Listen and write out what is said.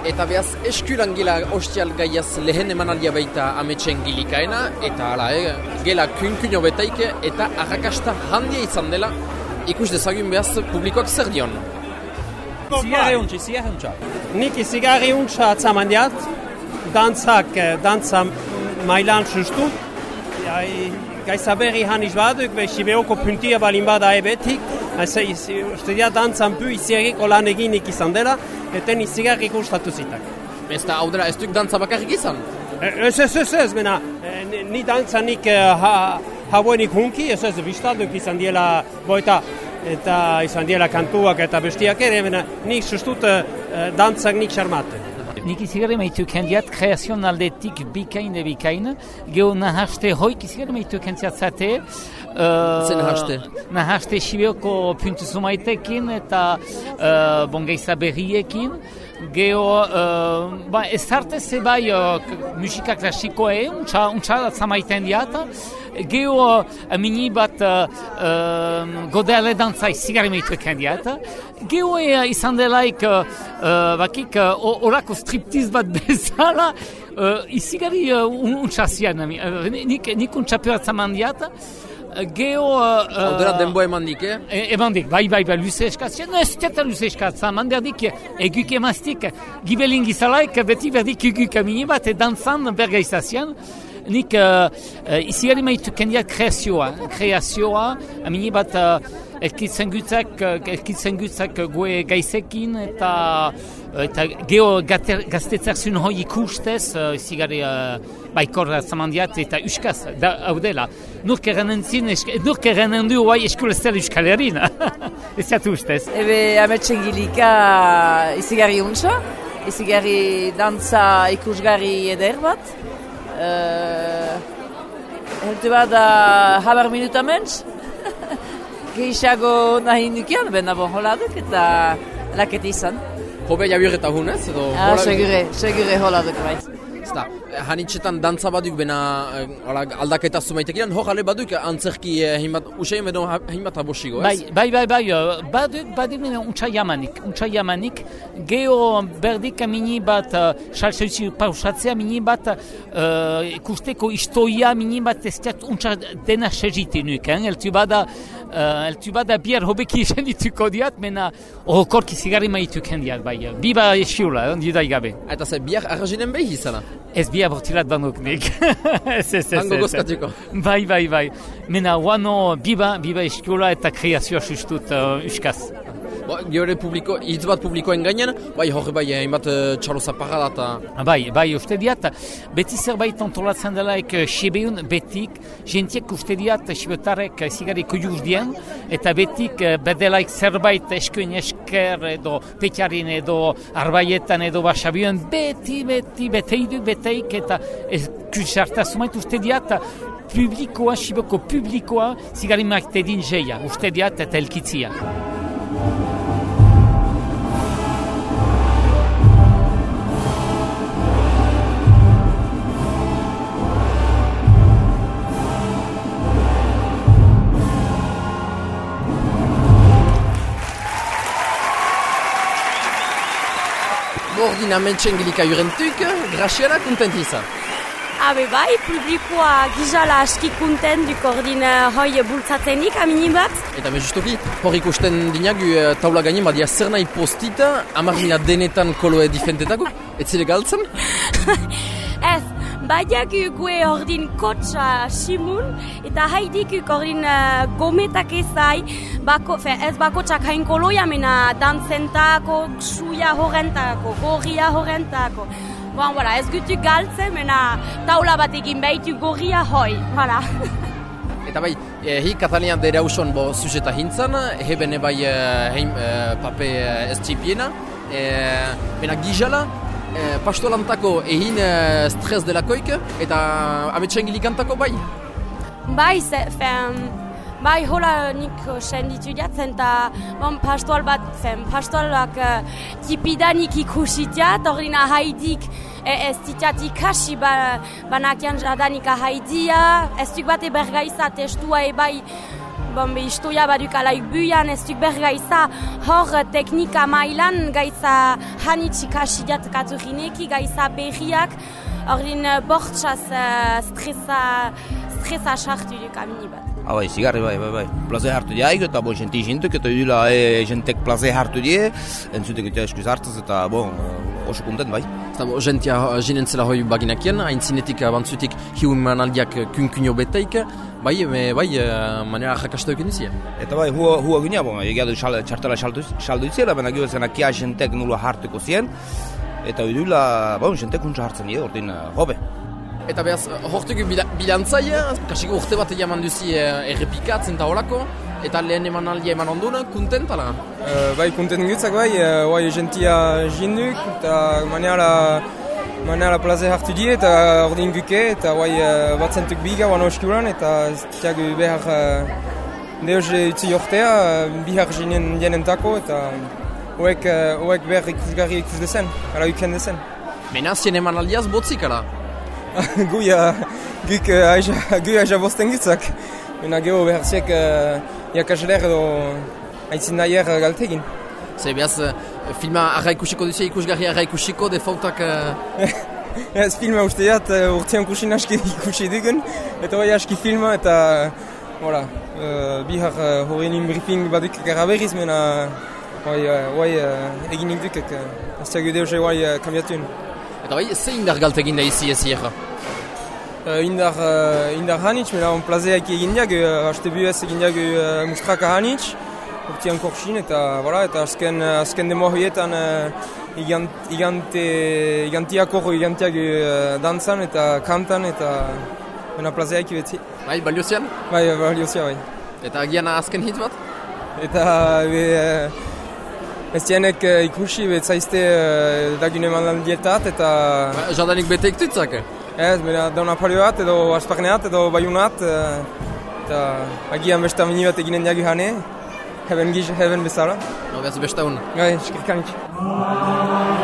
Eta behaz eskulan gela ostial gaiaz lehen emanaldia baita ametsen gilikaena, eta hala, gela kunkuno betaik eta arrakasta handia izan dela, ikus dezagun behaz publikoak zer dion. Zigarri untxa. Nik zigarri untxa atzaman diat, dantza mailan sustu, Gaisa berri haniz baduk, Sibeoko puntia balin bada ebetik, uste dira dantzan pu izierriko lan eginik izan dela, eten izigarrik ustatu zitak. Ez da, hau dela, ez duk dantza bakarrik izan? Ez, mena, ni dantzanik hauenik hunki, ez, biztalduk izan diela boeta, eta izan diela kantuak eta bestiak ere, mena, nik sustut dantzak nik xarmate. Nik izigarri maitu kendiat kreazion aldetik bikain, geho nahaste hoik izigarri maitu kendiatzate. Zer nahaste? Nahaste Sibeoko puntu zumaitekin eta Gaiza berriekin. Geho, ez hartez bai musika klasikoa untsa zamaiten diat. Geho, mini bat godele dantza izigarri maitu kendiat. Geho izan delaik bakik orako striptiz bat bezala, izigarri untsazian, nik untsaperatza mandiat. Geho... Aldera denboa emandik, Emandik, bai, luze eskatzia. No, ez teta luze eskatzia, manderdik eguk emaztik, gibelin gizalaik, beti berdik eguk amini bat, dantzan bergaizazian. Nik izigarri maitu kendiak kreazioa, amini bat elkitzen gutzak goe gaizekin, eta geho gaztetzak zuen hoi ikustez, izigarri baikor zamandiat eta uskaz, hau dela. Nurk errenen du hoai eskulezela Euskal Herrin, ez jatu ustez. Ebe ametsen gilika izigarri untsa, izigarri dantza ikusgarri eder bat. Heltu bat habar minuta mentz, gehiago nahi nukian, bena bon holaduk eta laket izan. Hobe jabir eta hunez? Segure holaduk baiz. Zda, hanitxetan dantza baduk bena aldaketa zumaitekinan, hor ale baduk antzerki usein edo hainbat abosigo, ez? Bai, baduk bena untsa jamanik, geho berdik mini bat, salseutzi pausatzea mini bat, ikusteko istoia mini bat ez diat untsa dena segitinuk, eltu bada biar hobeki isen dituko diat, mena horkorki zigarri maituk hendiat, bai, biba esiula, didai gabe. Eta ze, biar arrazinen behi izana? Ez bia bortilat banuk nik. Hango gozkatuko. Bai. Mena wano biba eskiola eta kreazioa sustut uskaz. Gehore hitz bat publikoen gainen, bai hori bai hainbat txalo zaparra da. Bai, uste diat, beti zerbait antolatzen delaik Sibeun betik, jentiek uste diat Sibeotarek zigarriko juz eta betik bedelaik zerbait eskuen esker edo petxarin edo arbaietan edo basabioen beteik eta kusartaz sumait uste diat publikoa, Sibeoko publikoa zigarri martedin jeia, uste diat eta elkitzia. Ordin ametsen gilika jurentuk, Graziela kontentiza? Habe bai, publikoa gizala aski kontent duk ordin hoi bultzatzenik, amini bat. Eta justuki, hor ikusten dinagu taula gainen badia zer nahi postita, amarmila denetan koloe difentetako, ez zile galtzen? Ez, badiak gue ordin kotsa Simun, eta haidikuk ordin gometak ezai, ez bakotsak hain koloia mena dantzentako, suia horrentako, gorria horrentako. Bon, voilà, ez gutu galtzen, mena taula bat egin behitu gorria hoi, voilà. Eta bai, hi Katalian dere hauson bo sujeta hintzan, hebene bai pape ez txipiena, mena gizala, pastolantako egin stres delakoik, eta ametsen gilikantako bai? Bai, hola nik senditu jatzen, eta pastoal bat, pastoalak tipidanik ikusitat, horrena haidik ez ditiat ikasi banakian jadanik haidia, ez duk bate bergaiza testua ebai bon, historia badukalaik buian, ez duk ber gaiza hor teknika mailan, gaiza hanitxik hasidiat katurineki, gaiza berriak, ordin bortxaz stresa sartu duk amini bat. Bai, zigarri, bai. Plaze hartu diaik, eta bon, jenti jentuk, eta idula jentek plaze hartu die, entzutek eta eskuz hartaz, eta bon, oso kontent, bai. Eta jentia jinentzela hoi baginakien, haintzinetik bantzutik hiuman aldiak kunkunio beteik, bai, manera jakasta euken dizia. Eta bai, hua ginea, bon, egadu txartela saldu itzela, baina gero zen akia jentek nula hartuko zien, eta idula, bon, jentek huntza hartzen die, ordin, hobe. Eta behaz, hortuko bilantzaia, kasiko urte bat eman duzi errepikatzen eta horako, eta lehen eman aldia eman onduna, kontentala? Bai, kontent gutzak bai, jentia jinduk, eta manera plaze hartu die, eta ordin guke, eta bai, batzentuk biga, wan oskuran, eta tiago behar deoz utzi jortea, bihar jenentako, eta hoek behar ikusgarri ikus dezen, ara uken dezen. Menazien eman aldiaz botzikala? Guk aja bosten gutzak. Mena geho behar ziek jakasler edo haitzin nahier galtegin. Zer behaz, filma arra ikusiko duzia, ikusgarri arra ikusiko, defautak... Ez filma usteat, urtean kusin aski ikusi dugun, eta hori aski filma, eta bihar horrein briefing baduk gara berriz, mena hori eginik dukek, ez tiago deus hori kambiatun. Eta bai, ze indar galtegin da izi ezierra? Indar hanitz, mena on plazeak egin diag, haste buez egin diag mustraka hanitz, urtean korsin, eta azken demo horietan igantiak dantzan eta kantan, eta mena plazeak beti. Bai, baliozian? Bai, baliozia, bai. Eta agian azken hit bat? Eta ez dienek ikusi betzaizte dagune mandan dietat, eta... Jadanik beteik tutzak? Ez, bera dauna palioat, edo asparneat, edo baiunat, eta agian besta mini bat eginen diagu hane, heben bezala. No, behaz besta hon. Gai, eskerkanitz.